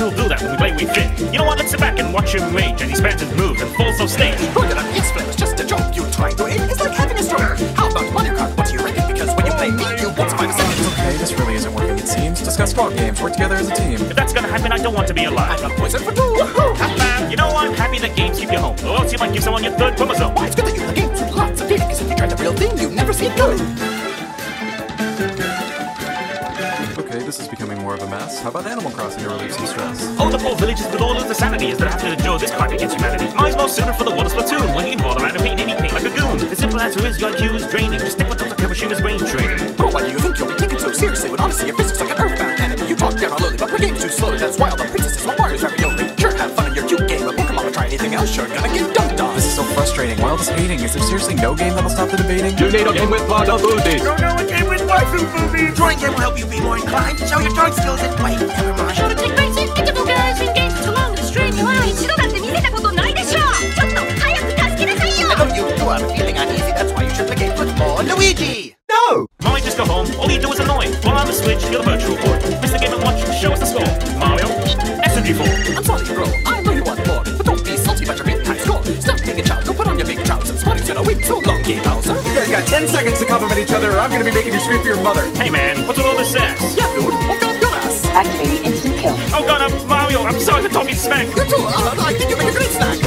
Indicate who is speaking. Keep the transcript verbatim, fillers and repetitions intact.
Speaker 1: we'll do that when we play We Fit. You know what, let's sit back and watch him rage as he spans his moves and falls off stage.
Speaker 2: Look at him, he's flip, it's just a joke. You trying to aim is like having a stroke. How about Mario Kart? What do you reckon? Because when you play me, you won't survive a second.
Speaker 3: Okay, this really isn't working, it seems. Discuss frog games, work together as a team.
Speaker 1: If that's gonna happen, I don't want to be alive.
Speaker 2: I'm poison for two.
Speaker 1: Ha-ha. You know, I'm happy that games keep you home, or else you might give someone your third chromosome.
Speaker 2: Why, it's good that you the games with lots of feeling, because if you try the real thing, you never see it coming.
Speaker 3: Okay, this is becoming more of a mess. How about Animal Crossing to relieve some stress?
Speaker 1: Oh, the poor villagers with all of the sanities that have to endure this crime against humanity. Mine's more suited for the water Splatoon, where he can fall around and paint anything like a goon. The simple answer is your I Q is draining. Just stick with Doctor Kawashima's brain training.
Speaker 2: Oh, why do you think you'll be taken so seriously when honestly your physics like an earthbound enemy? You talk down slowly, but play games too slowly. That's why all the princesses want Mario's ravioli. Sure, have fun in your cute game, but Pokemon will try anything else. Sure, gonna get dunked on.
Speaker 3: This is so frustrating. Why all this hating? Is there seriously no game that'll stop the debating?
Speaker 4: You need a game with Wada Booty.
Speaker 1: No, no, a game with waifu boobies.
Speaker 2: Drawing game will help you be more inclined to show your drawing skills and wait, never mind.
Speaker 5: Sure to take basic interval guys and games too long to strain your eye. 一度だって見せたことないでしょ。ちょっと早く助けなさいよ。
Speaker 2: I know you do are feeling uneasy, that's why you should play games with more Luigi. No!
Speaker 1: Molly, just go home. All you do is annoy. While on the Switch, you're the virtual boy. Miss the game and watch. Show us the score. Mario, S M G four.
Speaker 2: I'm sorry, bro. I know you want more, but don't be salty about your big high score. Stop being a child. Go put on your big trousers. Spotting's gonna wait so long, Game Bowser.
Speaker 4: You guys got ten seconds to compliment each other, or I'm gonna be making you scream for your mother.
Speaker 1: Hey man, what's with all this sass?
Speaker 2: Yeah, dude. Oh god, your ass.
Speaker 5: Activating instant kill.
Speaker 1: Oh god, I'm Mario. I'm sorry for talking smack.
Speaker 2: You too. Uh, I think you make a great snack.